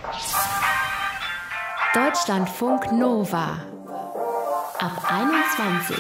Deutschlandfunk Nova ab 21.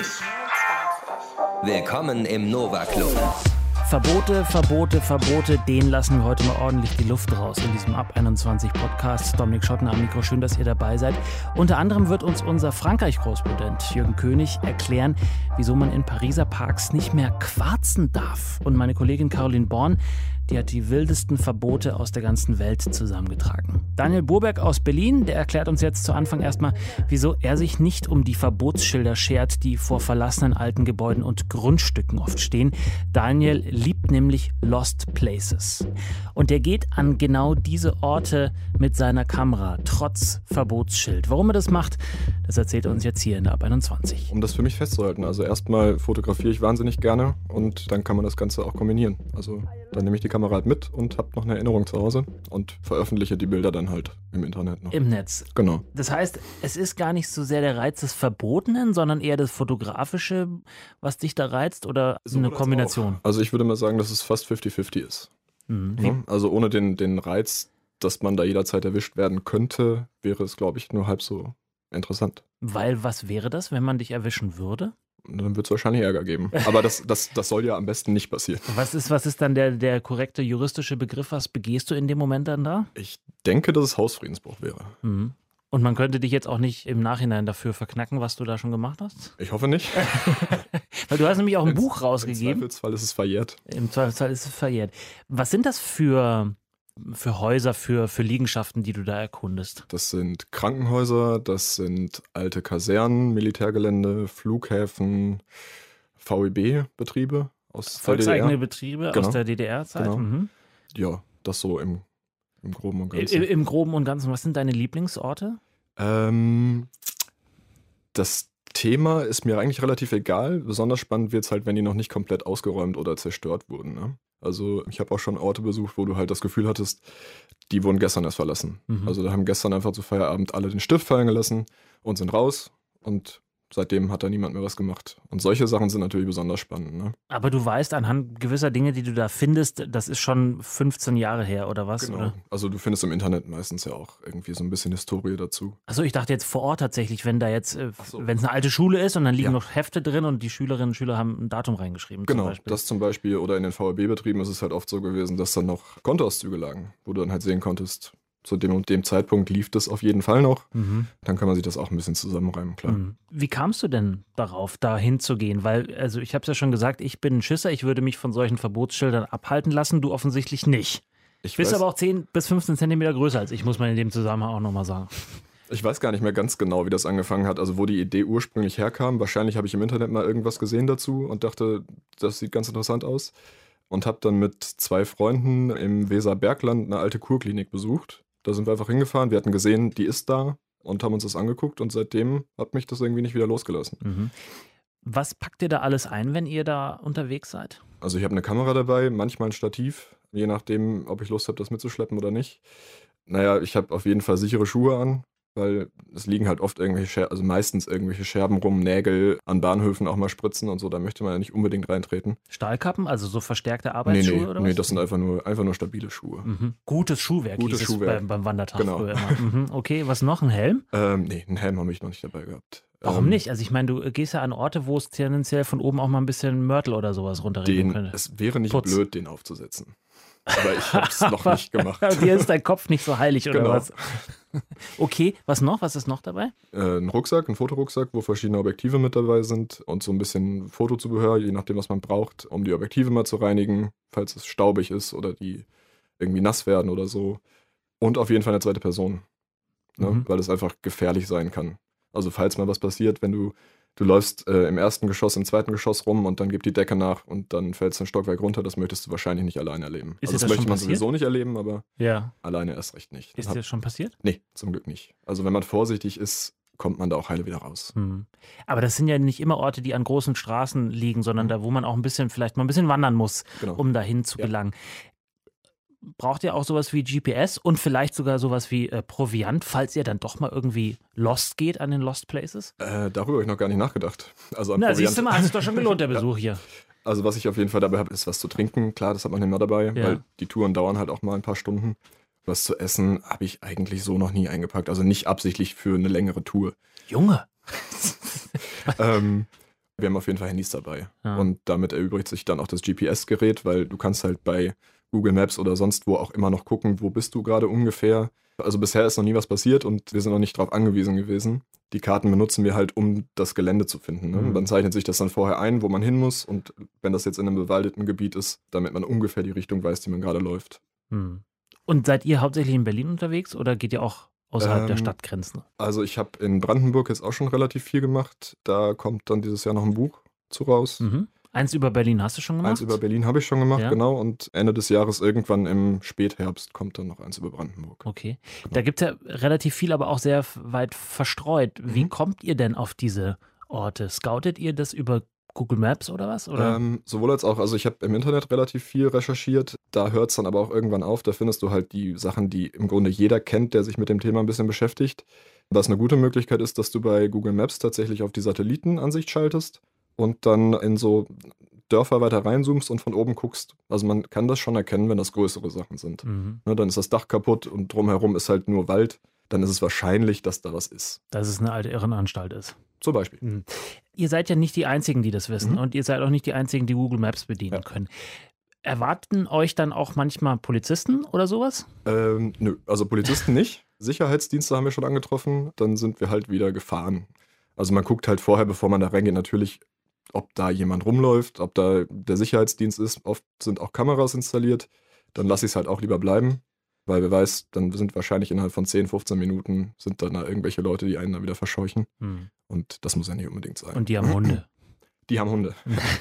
Willkommen im Nova Club. Verbote, Verbote, Verbote, denen lassen wir heute mal ordentlich die Luft raus in diesem Ab 21 Podcast. Dominik Schotten am Mikro, schön, dass ihr dabei seid. Unter anderem wird uns unser Frankreich-Korrespondent Jürgen König erklären, wieso man in Pariser Parks nicht mehr quarzen darf. Und meine Kollegin Caroline Born, die hat die wildesten Verbote aus der ganzen Welt zusammengetragen. Daniel Burberg aus Berlin, der erklärt uns jetzt zu Anfang erstmal, wieso er sich nicht um die Verbotsschilder schert, die vor verlassenen alten Gebäuden und Grundstücken oft stehen. Daniel liebt nämlich Lost Places. Und er geht an genau diese Orte mit seiner Kamera, trotz Verbotsschild. Warum er das macht, das erzählt er uns jetzt hier in der Ab 21. Um das für mich festzuhalten. Also erstmal fotografiere ich wahnsinnig gerne und dann kann man das Ganze auch kombinieren. Also dann nehme ich die Kamera halt mit und habe noch eine Erinnerung zu Hause und veröffentliche die Bilder dann halt im Internet noch. Im Netz. Genau. Das heißt, es ist gar nicht so sehr der Reiz des Verbotenen, sondern eher das Fotografische, was dich da reizt, oder so eine Kombination? Also ich würde mal sagen, dass es fast 50-50 ist. Ja? Also ohne den Reiz, dass man da jederzeit erwischt werden könnte, wäre es, glaube ich, nur halb so interessant. Weil was wäre das, wenn man dich erwischen würde? Dann wird es wahrscheinlich Ärger geben. Aber das soll ja am besten nicht passieren. Was ist dann der korrekte juristische Begriff? Was begehst du in dem Moment dann da? Ich denke, dass es Hausfriedensbruch wäre. Mhm. Und man könnte dich jetzt auch nicht im Nachhinein dafür verknacken, was du da schon gemacht hast? Ich hoffe nicht. Weil du hast nämlich auch ein Buch rausgegeben. Im Zweifelsfall ist es verjährt. Im Zweifelsfall ist es verjährt. Was sind das für Häuser, für Liegenschaften, die du da erkundest? Das sind Krankenhäuser, das sind alte Kasernen, Militärgelände, Flughäfen, VEB-Betriebe aus der DDR. Volkseigene Betriebe aus der DDR-Zeit? Genau. Mhm. Ja, das so im Groben und Ganzen. Im Groben und Ganzen. Was sind deine Lieblingsorte? Das Thema ist mir eigentlich relativ egal. Besonders spannend wird es halt, wenn die noch nicht komplett ausgeräumt oder zerstört wurden. Ne? Also ich habe auch schon Orte besucht, wo du halt das Gefühl hattest, die wurden gestern erst verlassen. Mhm. Also da haben gestern einfach zu Feierabend alle den Stift fallen gelassen und sind raus und seitdem hat da niemand mehr was gemacht. Und solche Sachen sind natürlich besonders spannend. Ne? Aber du weißt anhand gewisser Dinge, die du da findest, das ist schon 15 Jahre her oder was? Genau. Oder? Also du findest im Internet meistens ja auch irgendwie so ein bisschen Historie dazu. Achso, ich dachte jetzt vor Ort tatsächlich, wenn da jetzt, wenn es eine alte Schule ist und dann liegen noch Hefte drin und die Schülerinnen und Schüler haben ein Datum reingeschrieben. Genau, zum Beispiel. Das zum Beispiel. Oder in den VEB-Betrieben ist es halt oft so gewesen, dass dann noch Kontoauszüge lagen, wo du dann halt sehen konntest, zu dem und dem Zeitpunkt lief das auf jeden Fall noch. Mhm. Dann kann man sich das auch ein bisschen zusammenreimen, klar. Mhm. Wie kamst du denn darauf, da hinzugehen? Weil, also ich habe es ja schon gesagt, ich bin ein Schisser, ich würde mich von solchen Verbotsschildern abhalten lassen, du offensichtlich nicht. Du bist aber auch 10 bis 15 Zentimeter größer als ich, muss man in dem Zusammenhang auch nochmal sagen. Ich weiß gar nicht mehr ganz genau, wie das angefangen hat, also wo die Idee ursprünglich herkam. Wahrscheinlich habe ich im Internet mal irgendwas gesehen dazu und dachte, das sieht ganz interessant aus. Und habe dann mit 2 Freunden im Weserbergland eine alte Kurklinik besucht. Da sind wir einfach hingefahren, wir hatten gesehen, die ist da und haben uns das angeguckt und seitdem hat mich das irgendwie nicht wieder losgelassen. Mhm. Was packt ihr da alles ein, wenn ihr da unterwegs seid? Also ich habe eine Kamera dabei, manchmal ein Stativ, je nachdem, ob ich Lust habe, das mitzuschleppen oder nicht. Naja, ich habe auf jeden Fall sichere Schuhe an, weil es liegen halt oft meistens irgendwelche Scherben rum, Nägel an Bahnhöfen auch mal spritzen und so, da möchte man ja nicht unbedingt reintreten. Stahlkappen, also so verstärkte Arbeitsschuhe oder was? Nee, das sind einfach nur stabile Schuhe. Mhm. Gutes Schuhwerk hieß es beim Wandertag früher immer. Mhm. Okay, was noch, ein Helm? Nee, einen Helm habe ich noch nicht dabei gehabt. Warum nicht? Also ich meine, du gehst ja an Orte, wo es tendenziell von oben auch mal ein bisschen Mörtel oder sowas runterregnen könnte. Es wäre nicht blöd, den aufzusetzen. Aber ich habe es noch nicht gemacht. Dir ist dein Kopf nicht so heilig oder was? Okay, was noch? Was ist noch dabei? Ein Rucksack, ein Fotorucksack, wo verschiedene Objektive mit dabei sind und so ein bisschen Fotozubehör, je nachdem, was man braucht, um die Objektive mal zu reinigen, falls es staubig ist oder die irgendwie nass werden oder so. Und auf jeden Fall eine zweite Person, ne? Weil es einfach gefährlich sein kann. Also falls mal was passiert, wenn du läufst im ersten Geschoss, im zweiten Geschoss rum und dann gibt die Decke nach und dann fällst du ein Stockwerk runter, das möchtest du wahrscheinlich nicht alleine erleben. Ist also das möchte man sowieso nicht erleben, aber alleine erst recht nicht. Ist dir das schon passiert? Nee, zum Glück nicht. Also wenn man vorsichtig ist, kommt man da auch heile wieder raus. Mhm. Aber das sind ja nicht immer Orte, die an großen Straßen liegen, sondern da, wo man auch vielleicht mal ein bisschen wandern muss, um dahin zu gelangen. Braucht ihr auch sowas wie GPS und vielleicht sogar sowas wie Proviant, falls ihr dann doch mal irgendwie lost geht an den Lost Places? Darüber habe ich noch gar nicht nachgedacht. Also siehst du mal, hat es doch schon gelohnt, der Besuch hier. Also was ich auf jeden Fall dabei habe, ist was zu trinken. Klar, das hat man immer dabei, weil die Touren dauern halt auch mal ein paar Stunden. Was zu essen habe ich eigentlich so noch nie eingepackt. Also nicht absichtlich für eine längere Tour. Junge! Wir haben auf jeden Fall Handys dabei. Ja. Und damit erübrigt sich dann auch das GPS-Gerät, weil du kannst halt bei Google Maps oder sonst wo auch immer noch gucken, wo bist du gerade ungefähr. Also bisher ist noch nie was passiert und wir sind noch nicht darauf angewiesen gewesen. Die Karten benutzen wir halt, um das Gelände zu finden. Ne? Man zeichnet sich das dann vorher ein, wo man hin muss. Und wenn das jetzt in einem bewaldeten Gebiet ist, damit man ungefähr die Richtung weiß, die man gerade läuft. Und seid ihr hauptsächlich in Berlin unterwegs oder geht ihr auch außerhalb der Stadtgrenzen? Also ich habe in Brandenburg jetzt auch schon relativ viel gemacht. Da kommt dann dieses Jahr noch ein Buch zu raus. Eins über Berlin hast du schon gemacht? Eins über Berlin habe ich schon gemacht, genau. Und Ende des Jahres, irgendwann im Spätherbst, kommt dann noch eins über Brandenburg. Okay. Genau. Da gibt es ja relativ viel, aber auch sehr weit verstreut. Wie kommt ihr denn auf diese Orte? Scoutet ihr das über Google Maps oder was? Oder? Sowohl als auch. Also ich habe im Internet relativ viel recherchiert. Da hört es dann aber auch irgendwann auf. Da findest du halt die Sachen, die im Grunde jeder kennt, der sich mit dem Thema ein bisschen beschäftigt. Was eine gute Möglichkeit ist, dass du bei Google Maps tatsächlich auf die Satellitenansicht schaltest und dann in so Dörfer weiter reinzoomst und von oben guckst. Also man kann das schon erkennen, wenn das größere Sachen sind. Ne, dann ist das Dach kaputt und drumherum ist halt nur Wald. Dann ist es wahrscheinlich, dass da was ist. Dass es eine alte Irrenanstalt ist. Zum Beispiel. Ihr seid ja nicht die Einzigen, die das wissen. Und ihr seid auch nicht die Einzigen, die Google Maps bedienen können. Erwarten euch dann auch manchmal Polizisten oder sowas? Nö, also Polizisten nicht. Sicherheitsdienste haben wir schon angetroffen. Dann sind wir halt wieder gefahren. Also man guckt halt vorher, bevor man da reingeht, natürlich, ob da jemand rumläuft, ob da der Sicherheitsdienst ist. Oft sind auch Kameras installiert. Dann lasse ich es halt auch lieber bleiben. Weil wer weiß, dann sind wahrscheinlich innerhalb von 10, 15 Minuten sind dann da irgendwelche Leute, die einen dann wieder verscheuchen. Und das muss ja nicht unbedingt sein. Und die haben Hunde. Die haben Hunde.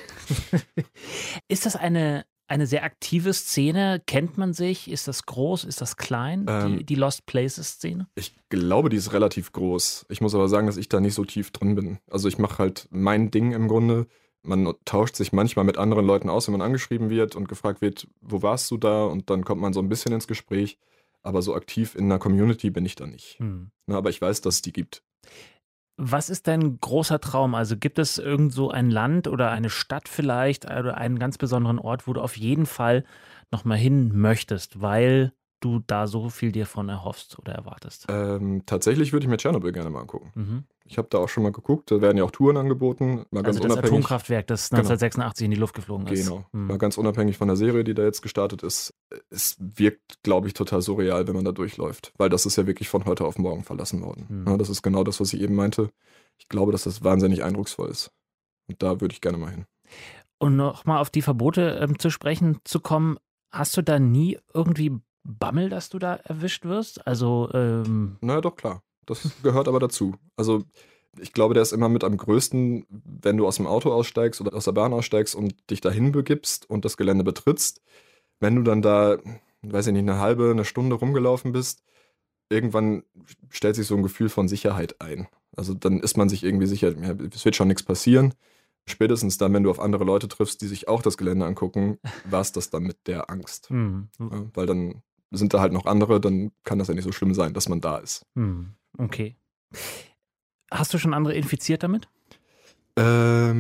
Ist das eine sehr aktive Szene? Kennt man sich? Ist das groß? Ist das klein? Die Lost Places-Szene? Ich glaube, die ist relativ groß. Ich muss aber sagen, dass ich da nicht so tief drin bin. Also ich mache halt mein Ding im Grunde. Man tauscht sich manchmal mit anderen Leuten aus, wenn man angeschrieben wird und gefragt wird, wo warst du da? Und dann kommt man so ein bisschen ins Gespräch. Aber so aktiv in einer Community bin ich da nicht. Na, aber ich weiß, dass es die gibt. Was ist dein großer Traum? Also gibt es irgend so ein Land oder eine Stadt vielleicht oder einen ganz besonderen Ort, wo du auf jeden Fall nochmal hin möchtest, weil du da so viel dir von erhoffst oder erwartest? Tatsächlich würde ich mir Tschernobyl gerne mal angucken. Ich habe da auch schon mal geguckt, da werden ja auch Touren angeboten. Mal also ganz das Atomkraftwerk, das 1986 in die Luft geflogen ist. Genau, mal ganz unabhängig von der Serie, die da jetzt gestartet ist. Es wirkt, glaube ich, total surreal, wenn man da durchläuft. Weil das ist ja wirklich von heute auf morgen verlassen worden. Ja, das ist genau das, was ich eben meinte. Ich glaube, dass das wahnsinnig eindrucksvoll ist. Und da würde ich gerne mal hin. Und nochmal auf die Verbote zu sprechen zu kommen, hast du da nie irgendwie Bammel, dass du da erwischt wirst? Also, naja, doch, klar. Das gehört aber dazu. Also, ich glaube, der ist immer mit am größten, wenn du aus dem Auto aussteigst oder aus der Bahn aussteigst und dich dahin begibst und das Gelände betrittst. Wenn du dann da, weiß ich nicht, eine Stunde rumgelaufen bist, irgendwann stellt sich so ein Gefühl von Sicherheit ein. Also, dann ist man sich irgendwie sicher, ja, es wird schon nichts passieren. Spätestens dann, wenn du auf andere Leute triffst, die sich auch das Gelände angucken, war es das dann mit der Angst. Ja, weil dann sind da halt noch andere, dann kann das ja nicht so schlimm sein, dass man da ist. Okay. Hast du schon andere infiziert damit? Ja,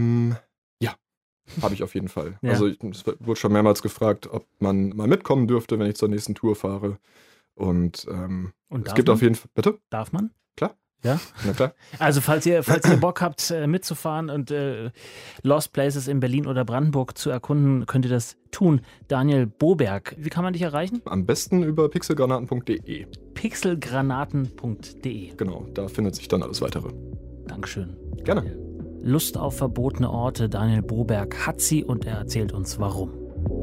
habe ich auf jeden Fall. Ja. Also es wurde schon mehrmals gefragt, ob man mal mitkommen dürfte, wenn ich zur nächsten Tour fahre. Und es gibt auf jeden Fall... Bitte? Darf man? Klar. Ja? Na klar. Also falls ihr Bock habt mitzufahren und Lost Places in Berlin oder Brandenburg zu erkunden, könnt ihr das tun. Daniel Boberg, wie kann man dich erreichen? Am besten über pixelgranaten.de. Pixelgranaten.de. Genau, da findet sich dann alles Weitere. Dankeschön. Gerne. Lust auf verbotene Orte. Daniel Boberg hat sie und er erzählt uns warum.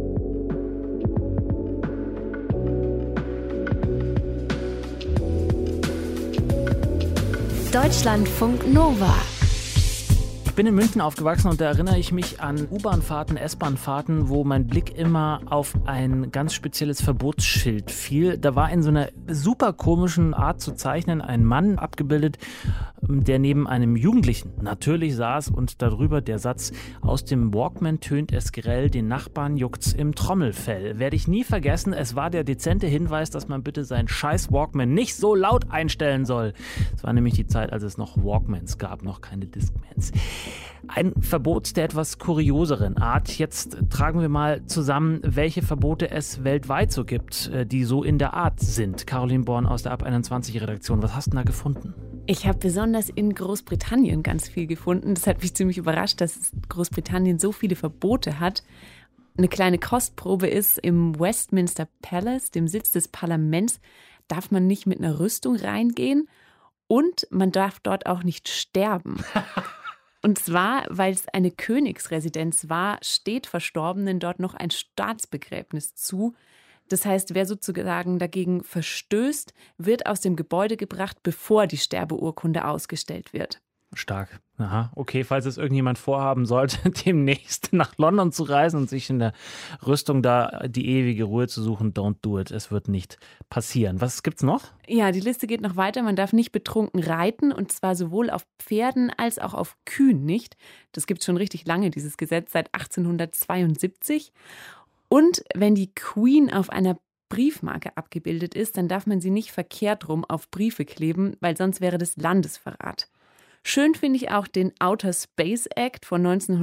Deutschlandfunk Nova. Ich bin in München aufgewachsen und da erinnere ich mich an U-Bahn-Fahrten, S-Bahn-Fahrten, wo mein Blick immer auf ein ganz spezielles Verbotsschild fiel. Da war in so einer super komischen Art zu zeichnen ein Mann abgebildet, der neben einem Jugendlichen natürlich saß und darüber der Satz: Aus dem Walkman tönt es grell, den Nachbarn juckt's im Trommelfell. Werde ich nie vergessen, es war der dezente Hinweis, dass man bitte seinen scheiß Walkman nicht so laut einstellen soll. Es war nämlich die Zeit, als es noch Walkmans gab, noch keine Discmans. Ein Verbot der etwas kurioseren Art. Jetzt tragen wir mal zusammen, welche Verbote es weltweit so gibt, die so in der Art sind. Caroline Born aus der Ab21-Redaktion. Was hast du da gefunden? Ich habe besonders in Großbritannien ganz viel gefunden. Das hat mich ziemlich überrascht, dass Großbritannien so viele Verbote hat. Eine kleine Kostprobe ist, im Westminster Palace, dem Sitz des Parlaments, darf man nicht mit einer Rüstung reingehen und man darf dort auch nicht sterben. Und zwar, weil es eine Königsresidenz war, steht Verstorbenen dort noch ein Staatsbegräbnis zu. Das heißt, wer sozusagen dagegen verstößt, wird aus dem Gebäude gebracht, bevor die Sterbeurkunde ausgestellt wird. Stark. Aha, okay, falls es irgendjemand vorhaben sollte, demnächst nach London zu reisen und sich in der Rüstung da die ewige Ruhe zu suchen, don't do it. Es wird nicht passieren. Was gibt's noch? Ja, die Liste geht noch weiter. Man darf nicht betrunken reiten und zwar sowohl auf Pferden als auch auf Kühen nicht. Das gibt es schon richtig lange, dieses Gesetz, seit 1872. Und wenn die Queen auf einer Briefmarke abgebildet ist, dann darf man sie nicht verkehrt rum auf Briefe kleben, weil sonst wäre das Landesverrat. Schön finde ich auch den Outer Space Act von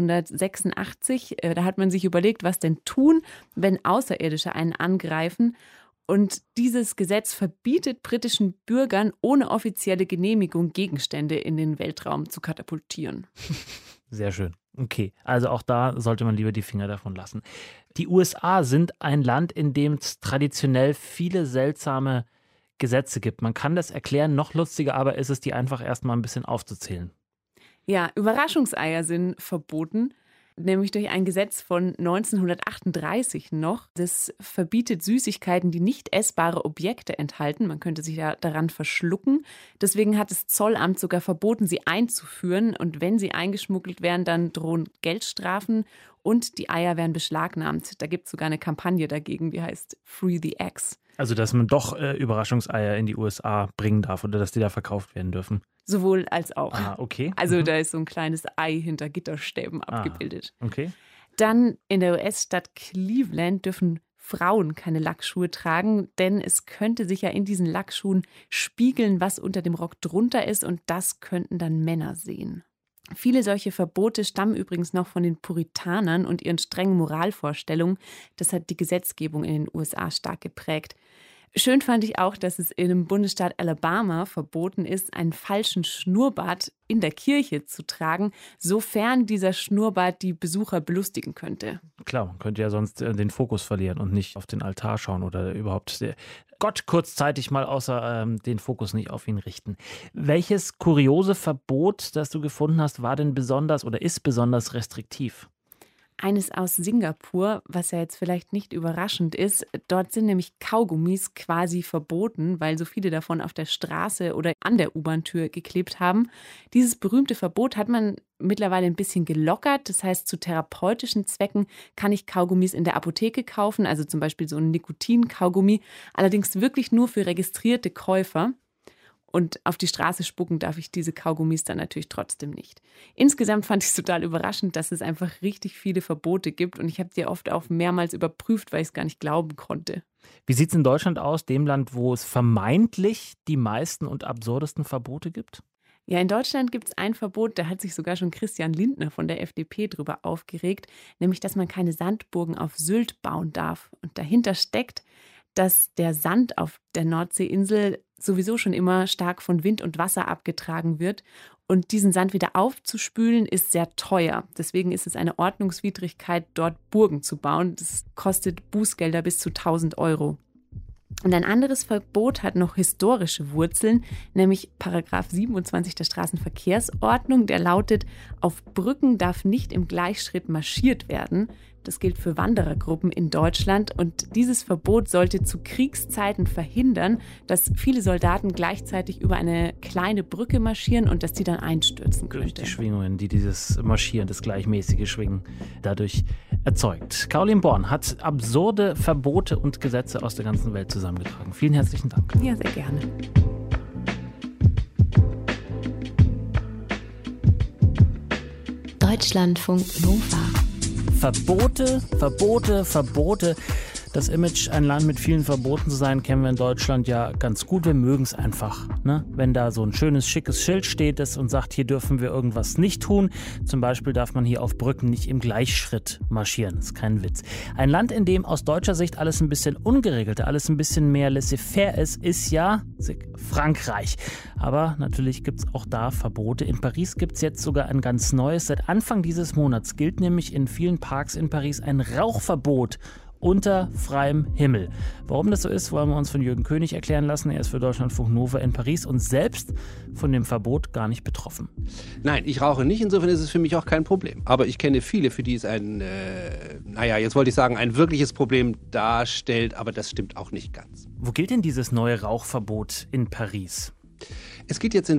1986. Da hat man sich überlegt, was denn tun, wenn Außerirdische einen angreifen. Und dieses Gesetz verbietet britischen Bürgern ohne offizielle Genehmigung Gegenstände in den Weltraum zu katapultieren. Sehr schön. Okay, also auch da sollte man lieber die Finger davon lassen. Die USA sind ein Land, in dem es traditionell viele seltsame Gesetze gibt. Man kann das erklären, noch lustiger aber ist es, die einfach erstmal ein bisschen aufzuzählen. Ja, Überraschungseier sind verboten, nämlich durch ein Gesetz von 1938 noch. Das verbietet Süßigkeiten, die nicht essbare Objekte enthalten. Man könnte sich ja daran verschlucken. Deswegen hat das Zollamt sogar verboten, sie einzuführen. Und wenn sie eingeschmuggelt werden, dann drohen Geldstrafen und die Eier werden beschlagnahmt. Da gibt es sogar eine Kampagne dagegen, die heißt Free the Eggs. Also, dass man doch Überraschungseier in die USA bringen darf oder dass die da verkauft werden dürfen. Sowohl als auch. Ah, okay. Also da ist so ein kleines Ei hinter Gitterstäben abgebildet. Okay. Dann in der US-Stadt Cleveland dürfen Frauen keine Lackschuhe tragen, denn es könnte sich ja in diesen Lackschuhen spiegeln, was unter dem Rock drunter ist und das könnten dann Männer sehen. Viele solche Verbote stammen übrigens noch von den Puritanern und ihren strengen Moralvorstellungen. Das hat die Gesetzgebung in den USA stark geprägt. Schön fand ich auch, dass es in dem Bundesstaat Alabama verboten ist, einen falschen Schnurrbart in der Kirche zu tragen, sofern dieser Schnurrbart die Besucher belustigen könnte. Klar, man könnte ja sonst den Fokus verlieren und nicht auf den Altar schauen oder überhaupt Gott kurzzeitig mal außer den Fokus nicht auf ihn richten. Welches kuriose Verbot, das du gefunden hast, war denn besonders oder ist besonders restriktiv? Eines aus Singapur, was ja jetzt vielleicht nicht überraschend ist. Dort sind nämlich Kaugummis quasi verboten, weil so viele davon auf der Straße oder an der U-Bahn-Tür geklebt haben. Dieses berühmte Verbot hat man mittlerweile ein bisschen gelockert. Das heißt, zu therapeutischen Zwecken kann ich Kaugummis in der Apotheke kaufen, also zum Beispiel so ein Nikotin-Kaugummi, allerdings wirklich nur für registrierte Käufer. Und auf die Straße spucken darf ich diese Kaugummis dann natürlich trotzdem nicht. Insgesamt fand ich es total überraschend, dass es einfach richtig viele Verbote gibt. Und ich habe die oft auch mehrmals überprüft, weil ich es gar nicht glauben konnte. Wie sieht es in Deutschland aus, dem Land, wo es vermeintlich die meisten und absurdesten Verbote gibt? Ja, in Deutschland gibt es ein Verbot, da hat sich sogar schon Christian Lindner von der FDP drüber aufgeregt, nämlich, dass man keine Sandburgen auf Sylt bauen darf. Und dahinter steckt, dass der Sand auf der Nordseeinsel sowieso schon immer stark von Wind und Wasser abgetragen wird. Und diesen Sand wieder aufzuspülen, ist sehr teuer. Deswegen ist es eine Ordnungswidrigkeit, dort Burgen zu bauen. Das kostet Bußgelder bis zu 1.000 €. Und ein anderes Verbot hat noch historische Wurzeln, nämlich Paragraph 27 der Straßenverkehrsordnung. Der lautet, auf Brücken darf nicht im Gleichschritt marschiert werden. Das gilt für Wanderergruppen in Deutschland. Und dieses Verbot sollte zu Kriegszeiten verhindern, dass viele Soldaten gleichzeitig über eine kleine Brücke marschieren und dass die dann einstürzen könnte. Durch die Schwingungen, die dieses Marschieren, das gleichmäßige Schwingen dadurch erzeugt. Caroline Born hat absurde Verbote und Gesetze aus der ganzen Welt zusammengetragen. Vielen herzlichen Dank. Ja, sehr gerne. Deutschlandfunk Nova. Verbote, Verbote, Verbote. Das Image, ein Land mit vielen Verboten zu sein, kennen wir in Deutschland ja ganz gut. Wir mögen es einfach, ne? Wenn da so ein schönes, schickes Schild steht das und sagt, hier dürfen wir irgendwas nicht tun. Zum Beispiel darf man hier auf Brücken nicht im Gleichschritt marschieren. Das ist kein Witz. Ein Land, in dem aus deutscher Sicht alles ein bisschen ungeregelter, alles ein bisschen mehr laissez-faire ist ja Frankreich. Aber natürlich gibt es auch da Verbote. In Paris gibt es jetzt sogar ein ganz neues. Seit Anfang dieses Monats gilt nämlich in vielen Parks in Paris ein Rauchverbot unter freiem Himmel. Warum das so ist, wollen wir uns von Jürgen König erklären lassen. Er ist für Deutschlandfunk Nova in Paris und selbst von dem Verbot gar nicht betroffen. Nein, ich rauche nicht, insofern ist es für mich auch kein Problem. Aber ich kenne viele, für die es ein wirkliches Problem darstellt, aber das stimmt auch nicht ganz. Wo gilt denn dieses neue Rauchverbot in Paris? Es geht jetzt in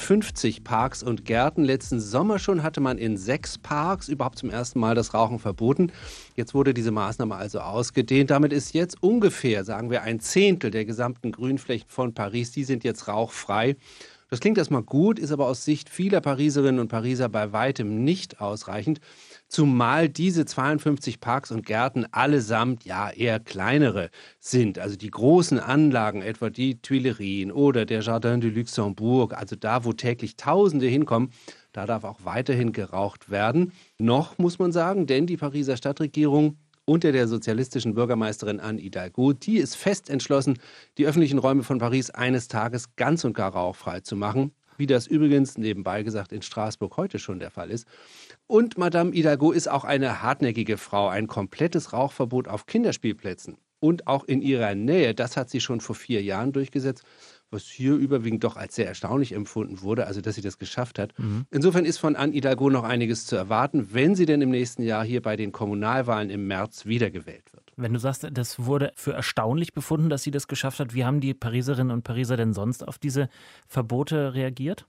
52 Parks und Gärten. Letzten Sommer schon hatte man in 6 Parks überhaupt zum ersten Mal das Rauchen verboten. Jetzt wurde diese Maßnahme also ausgedehnt. Damit ist jetzt ungefähr, sagen wir, 1/10 der gesamten Grünflächen von Paris, die sind jetzt rauchfrei. Das klingt erstmal gut, ist aber aus Sicht vieler Pariserinnen und Pariser bei weitem nicht ausreichend. Zumal diese 52 Parks und Gärten allesamt ja eher kleinere sind. Also die großen Anlagen, etwa die Tuilerien oder der Jardin du Luxembourg, also da, wo täglich Tausende hinkommen, da darf auch weiterhin geraucht werden. Noch muss man sagen, denn die Pariser Stadtregierung unter der sozialistischen Bürgermeisterin Anne Hidalgo, die ist fest entschlossen, die öffentlichen Räume von Paris eines Tages ganz und gar rauchfrei zu machen. Wie das übrigens, nebenbei gesagt, in Straßburg heute schon der Fall ist. Und Madame Hidalgo ist auch eine hartnäckige Frau. Ein komplettes Rauchverbot auf Kinderspielplätzen und auch in ihrer Nähe, das hat sie schon vor 4 Jahren durchgesetzt, was hier überwiegend doch als sehr erstaunlich empfunden wurde, also dass sie das geschafft hat. Insofern ist von Anne Hidalgo noch einiges zu erwarten, wenn sie denn im nächsten Jahr hier bei den Kommunalwahlen im März wiedergewählt wird. Wenn du sagst, das wurde für erstaunlich befunden, dass sie das geschafft hat, wie haben die Pariserinnen und Pariser denn sonst auf diese Verbote reagiert?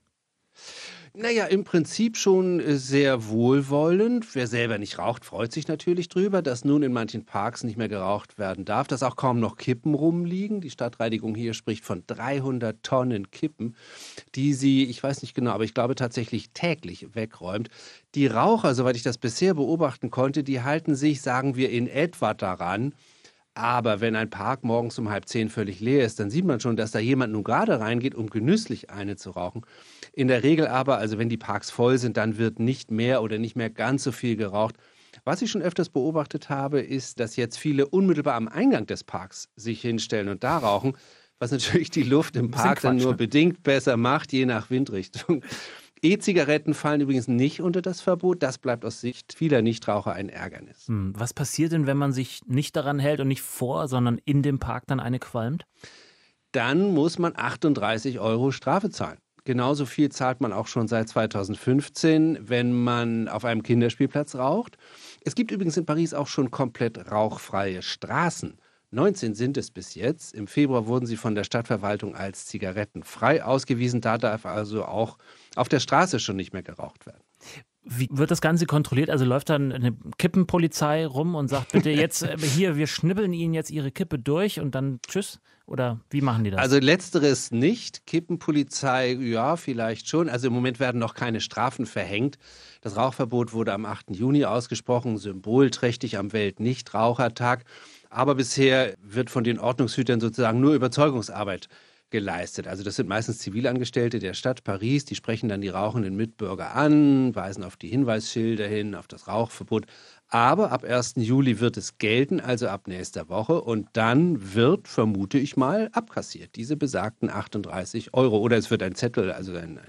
Naja, im Prinzip schon sehr wohlwollend. Wer selber nicht raucht, freut sich natürlich drüber, dass nun in manchen Parks nicht mehr geraucht werden darf, dass auch kaum noch Kippen rumliegen. Die Stadtreinigung hier spricht von 300 Tonnen Kippen, die sie, ich weiß nicht genau, aber ich glaube tatsächlich täglich wegräumt. Die Raucher, soweit ich das bisher beobachten konnte, die halten sich, sagen wir, in etwa daran. Aber wenn ein Park morgens um 9:30 völlig leer ist, dann sieht man schon, dass da jemand nun gerade reingeht, um genüsslich eine zu rauchen. In der Regel aber, also wenn die Parks voll sind, dann wird nicht mehr oder nicht mehr ganz so viel geraucht. Was ich schon öfters beobachtet habe, ist, dass jetzt viele unmittelbar am Eingang des Parks sich hinstellen und da rauchen, was natürlich die Luft im Park dann nur bedingt besser macht, je nach Windrichtung. E-Zigaretten fallen übrigens nicht unter das Verbot. Das bleibt aus Sicht vieler Nichtraucher ein Ärgernis. Was passiert denn, wenn man sich nicht daran hält und nicht vor, sondern in dem Park dann eine qualmt? Dann muss man 38 € Strafe zahlen. Genauso viel zahlt man auch schon seit 2015, wenn man auf einem Kinderspielplatz raucht. Es gibt übrigens in Paris auch schon komplett rauchfreie Straßen. 19 sind es bis jetzt. Im Februar wurden sie von der Stadtverwaltung als zigarettenfrei ausgewiesen. Da darf also auch auf der Straße schon nicht mehr geraucht werden. Wie wird das Ganze kontrolliert? Also läuft dann eine Kippenpolizei rum und sagt, bitte jetzt hier, wir schnibbeln Ihnen jetzt Ihre Kippe durch und dann tschüss? Oder wie machen die das? Also letzteres nicht. Kippenpolizei, ja, vielleicht schon. Also im Moment werden noch keine Strafen verhängt. Das Rauchverbot wurde am 8. Juni ausgesprochen, symbolträchtig am Weltnichtrauchertag. Aber bisher wird von den Ordnungshütern sozusagen nur Überzeugungsarbeit geleistet. Also das sind meistens Zivilangestellte der Stadt Paris, die sprechen dann die rauchenden Mitbürger an, weisen auf die Hinweisschilder hin, auf das Rauchverbot. Aber ab 1. Juli wird es gelten, also ab nächster Woche. Und dann wird, vermute ich mal, abkassiert, diese besagten 38 €. Oder es wird ein Zettel, also ein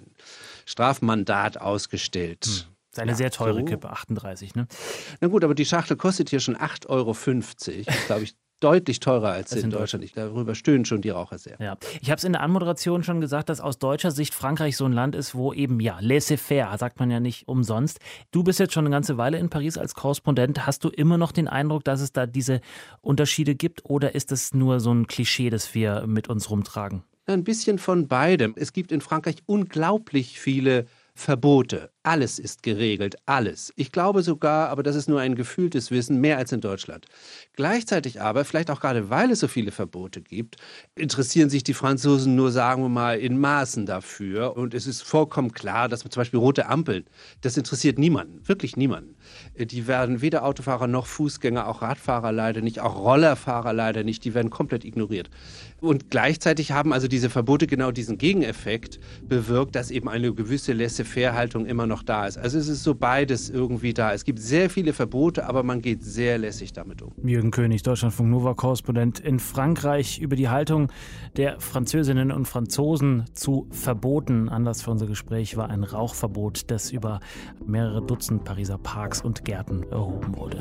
Strafmandat ausgestellt. Das ist eine sehr teure Kippe, 38, ne? Na gut, aber die Schachtel kostet hier schon 8,50 €. Das ist, glaube ich, deutlich teurer als in Deutschland. Darüber stöhnen schon die Raucher sehr. Ja. Ich habe es in der Anmoderation schon gesagt, dass aus deutscher Sicht Frankreich so ein Land ist, wo eben, ja, laissez-faire, sagt man ja nicht umsonst. Du bist jetzt schon eine ganze Weile in Paris als Korrespondent. Hast du immer noch den Eindruck, dass es da diese Unterschiede gibt oder ist es nur so ein Klischee, das wir mit uns rumtragen? Ein bisschen von beidem. Es gibt in Frankreich unglaublich viele Verbote. Alles ist geregelt, alles. Ich glaube sogar, aber das ist nur ein gefühltes Wissen, mehr als in Deutschland. Gleichzeitig aber, vielleicht auch gerade weil es so viele Verbote gibt, interessieren sich die Franzosen nur, sagen wir mal, in Maßen dafür. Und es ist vollkommen klar, dass man zum Beispiel rote Ampeln, das interessiert niemanden, wirklich niemanden. Die werden weder Autofahrer noch Fußgänger, auch Radfahrer leider nicht, auch Rollerfahrer leider nicht, die werden komplett ignoriert. Und gleichzeitig haben also diese Verbote genau diesen Gegeneffekt bewirkt, dass eben eine gewisse Laissez-faire-Haltung immer noch da ist. Also es ist so beides irgendwie da. Es gibt sehr viele Verbote, aber man geht sehr lässig damit um. Jürgen König, Deutschlandfunk Nova-Korrespondent in Frankreich, über die Haltung der Französinnen und Franzosen zu Verboten. Anlass für unser Gespräch war ein Rauchverbot, das über mehrere Dutzend Pariser Parks und Gärten erhoben wurde.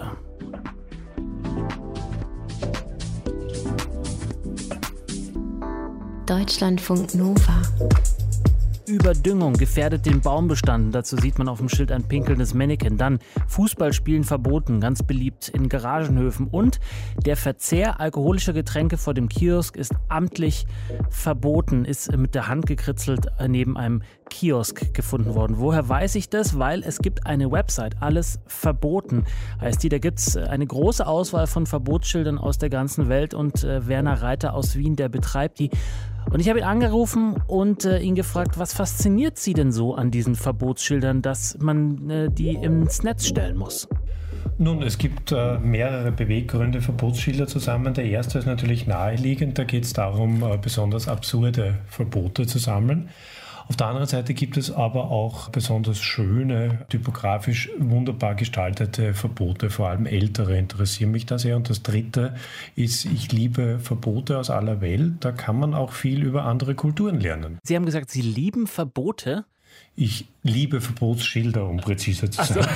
Deutschlandfunk Nova. Überdüngung gefährdet den Baumbestand. Dazu sieht man auf dem Schild ein pinkelndes Mannequin. Dann Fußballspielen verboten, ganz beliebt in Garagenhöfen. Und der Verzehr alkoholischer Getränke vor dem Kiosk ist amtlich verboten, ist mit der Hand gekritzelt neben einem Kiosk gefunden worden. Woher weiß ich das? Weil es gibt eine Website, alles verboten heißt die. Da gibt es eine große Auswahl von Verbotsschildern aus der ganzen Welt und Werner Reiter aus Wien, der betreibt die. Und ich habe ihn angerufen und ihn gefragt, was fasziniert Sie denn so an diesen Verbotsschildern, dass man die ins Netz stellen muss? Nun, es gibt mehrere Beweggründe, Verbotsschilder zu sammeln. Der erste ist natürlich naheliegend, da geht es darum, besonders absurde Verbote zu sammeln. Auf der anderen Seite gibt es aber auch besonders schöne, typografisch wunderbar gestaltete Verbote, vor allem ältere interessieren mich da sehr. Und das dritte ist, ich liebe Verbote aus aller Welt. Da kann man auch viel über andere Kulturen lernen. Sie haben gesagt, Sie lieben Verbote? Ich liebe Verbotsschilder, um präziser zu sein.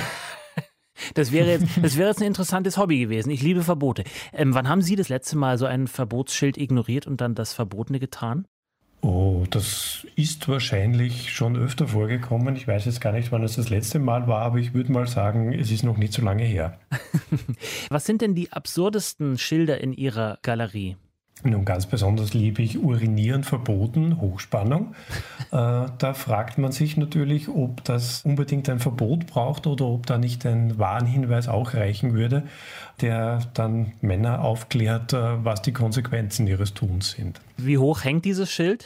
Das wäre jetzt ein interessantes Hobby gewesen. Ich liebe Verbote. Wann haben Sie das letzte Mal so ein Verbotsschild ignoriert und dann das Verbotene getan? Oh, das ist wahrscheinlich schon öfter vorgekommen. Ich weiß jetzt gar nicht, wann es das letzte Mal war, aber ich würde mal sagen, es ist noch nicht so lange her. Was sind denn die absurdesten Schilder in Ihrer Galerie? Nun, ganz besonders liebe ich Urinieren verboten, Hochspannung. Da fragt man sich natürlich, ob das unbedingt ein Verbot braucht oder ob da nicht ein Warnhinweis auch reichen würde, der dann Männer aufklärt, was die Konsequenzen ihres Tuns sind. Wie hoch hängt dieses Schild?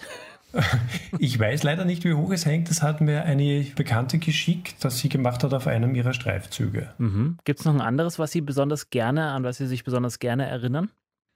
Ich weiß leider nicht, wie hoch es hängt. Das hat mir eine Bekannte geschickt, das sie gemacht hat auf einem ihrer Streifzüge. Mhm. Gibt es noch ein anderes, an was Sie sich besonders gerne erinnern?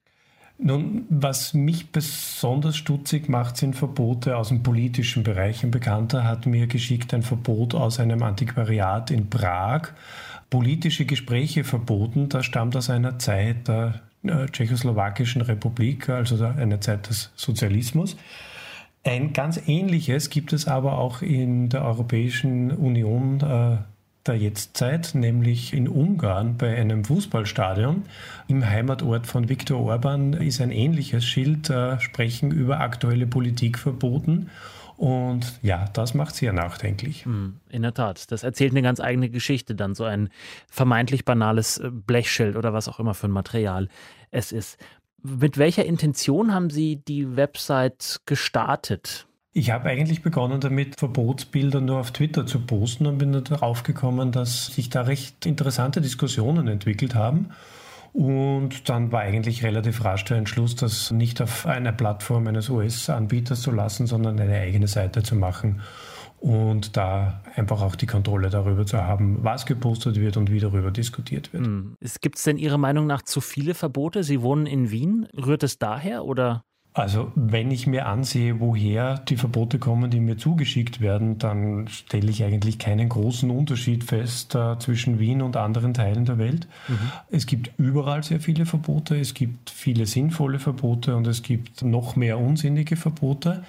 Nun, was mich besonders stutzig macht, sind Verbote aus dem politischen Bereich. Ein Bekannter hat mir geschickt ein Verbot aus einem Antiquariat in Prag. Politische Gespräche verboten, das stammt aus einer Zeit der Tschechoslowakischen Republik, also einer Zeit des Sozialismus. Ein ganz ähnliches gibt es aber auch in der Europäischen Union der Jetztzeit, nämlich in Ungarn bei einem Fußballstadion. Im Heimatort von Viktor Orban ist ein ähnliches Schild, Sprechen über aktuelle Politik verboten. Und ja, das macht sehr nachdenklich. In der Tat, das erzählt eine ganz eigene Geschichte dann, so ein vermeintlich banales Blechschild oder was auch immer für ein Material es ist. Mit welcher Intention haben Sie die Website gestartet? Ich habe eigentlich begonnen damit, Verbotsbilder nur auf Twitter zu posten und bin darauf gekommen, dass sich da recht interessante Diskussionen entwickelt haben. Und dann war eigentlich relativ rasch der Entschluss, das nicht auf einer Plattform eines US-Anbieters zu lassen, sondern eine eigene Seite zu machen und da einfach auch die Kontrolle darüber zu haben, was gepostet wird und wie darüber diskutiert wird. Gibt es denn Ihrer Meinung nach zu viele Verbote? Sie wohnen in Wien. Rührt es daher oder? Also wenn ich mir ansehe, woher die Verbote kommen, die mir zugeschickt werden, dann stelle ich eigentlich keinen großen Unterschied fest zwischen Wien und anderen Teilen der Welt. Es gibt überall sehr viele Verbote, es gibt viele sinnvolle Verbote und es gibt noch mehr unsinnige Verbote.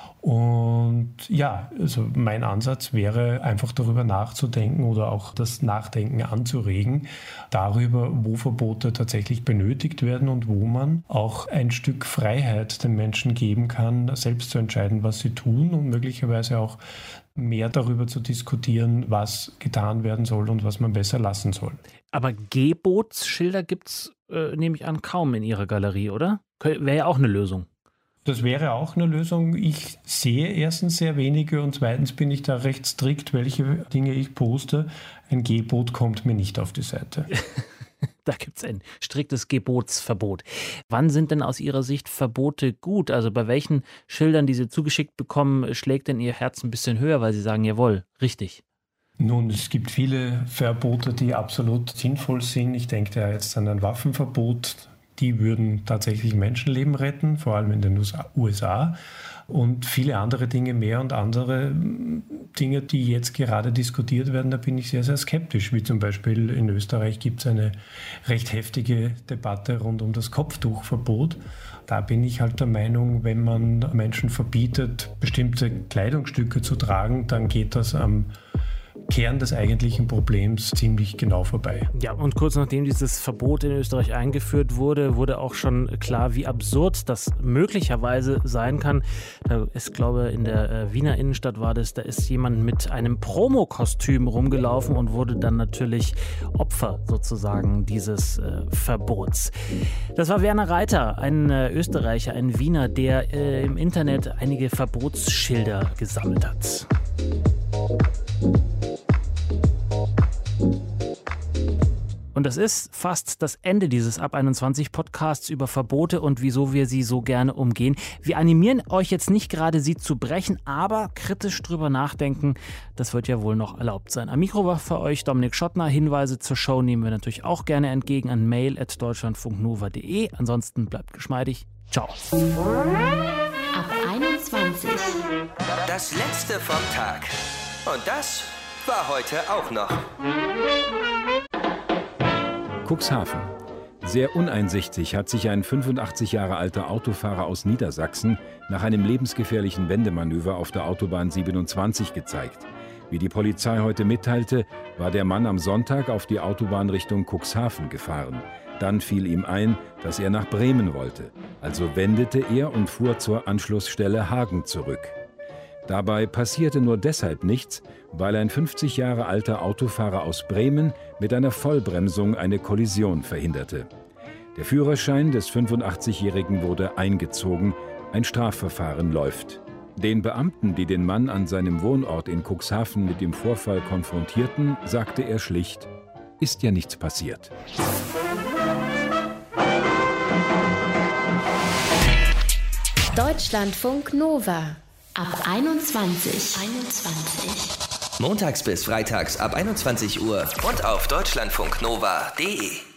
Und ja, also mein Ansatz wäre einfach darüber nachzudenken oder auch das Nachdenken anzuregen, darüber, wo Verbote tatsächlich benötigt werden und wo man auch ein Stück Freiheit den Menschen geben kann, selbst zu entscheiden, was sie tun und möglicherweise auch mehr darüber zu diskutieren, was getan werden soll und was man besser lassen soll. Aber Gebotsschilder gibt es, nehme ich an, kaum in Ihrer Galerie, oder? Wäre ja auch eine Lösung. Das wäre auch eine Lösung. Ich sehe erstens sehr wenige und zweitens bin ich da recht strikt, welche Dinge ich poste. Ein Gebot kommt mir nicht auf die Seite. Da gibt es ein striktes Gebotsverbot. Wann sind denn aus Ihrer Sicht Verbote gut? Also bei welchen Schildern, die Sie zugeschickt bekommen, schlägt denn Ihr Herz ein bisschen höher, weil Sie sagen, jawohl, richtig? Nun, es gibt viele Verbote, die absolut sinnvoll sind. Ich denke da jetzt an ein Waffenverbot. Die würden tatsächlich Menschenleben retten, vor allem in den USA. Und viele andere Dinge mehr und andere Dinge, die jetzt gerade diskutiert werden, da bin ich sehr, sehr skeptisch. Wie zum Beispiel in Österreich gibt es eine recht heftige Debatte rund um das Kopftuchverbot. Da bin ich halt der Meinung, wenn man Menschen verbietet, bestimmte Kleidungsstücke zu tragen, dann geht das am Kern des eigentlichen Problems ziemlich genau vorbei. Ja, und kurz nachdem dieses Verbot in Österreich eingeführt wurde, wurde auch schon klar, wie absurd das möglicherweise sein kann. Da ist, glaube ich, in der Wiener Innenstadt war das, da ist jemand mit einem Promokostüm rumgelaufen und wurde dann natürlich Opfer sozusagen dieses Verbots. Das war Werner Reiter, ein Österreicher, ein Wiener, der im Internet einige Verbotsschilder gesammelt hat. Und das ist fast das Ende dieses Ab 21 Podcasts über Verbote und wieso wir sie so gerne umgehen. Wir animieren euch jetzt nicht gerade, sie zu brechen, aber kritisch drüber nachdenken, das wird ja wohl noch erlaubt sein. Am Mikro war für euch Dominik Schottner. Hinweise zur Show nehmen wir natürlich auch gerne entgegen an mail@deutschlandfunknova.de. Ansonsten bleibt geschmeidig. Ciao. Ab 21. Das letzte vom Tag. Und das war heute auch noch. Cuxhaven. Sehr uneinsichtig hat sich ein 85 Jahre alter Autofahrer aus Niedersachsen nach einem lebensgefährlichen Wendemanöver auf der Autobahn 27 gezeigt. Wie die Polizei heute mitteilte, war der Mann am Sonntag auf die Autobahn Richtung Cuxhaven gefahren. Dann fiel ihm ein, dass er nach Bremen wollte. Also wendete er und fuhr zur Anschlussstelle Hagen zurück. Dabei passierte nur deshalb nichts, weil ein 50 Jahre alter Autofahrer aus Bremen mit einer Vollbremsung eine Kollision verhinderte. Der Führerschein des 85-Jährigen wurde eingezogen, ein Strafverfahren läuft. Den Beamten, die den Mann an seinem Wohnort in Cuxhaven mit dem Vorfall konfrontierten, sagte er schlicht: Ist ja nichts passiert. Deutschlandfunk Nova. Ab 21. Montags bis freitags ab 21 Uhr und auf deutschlandfunknova.de.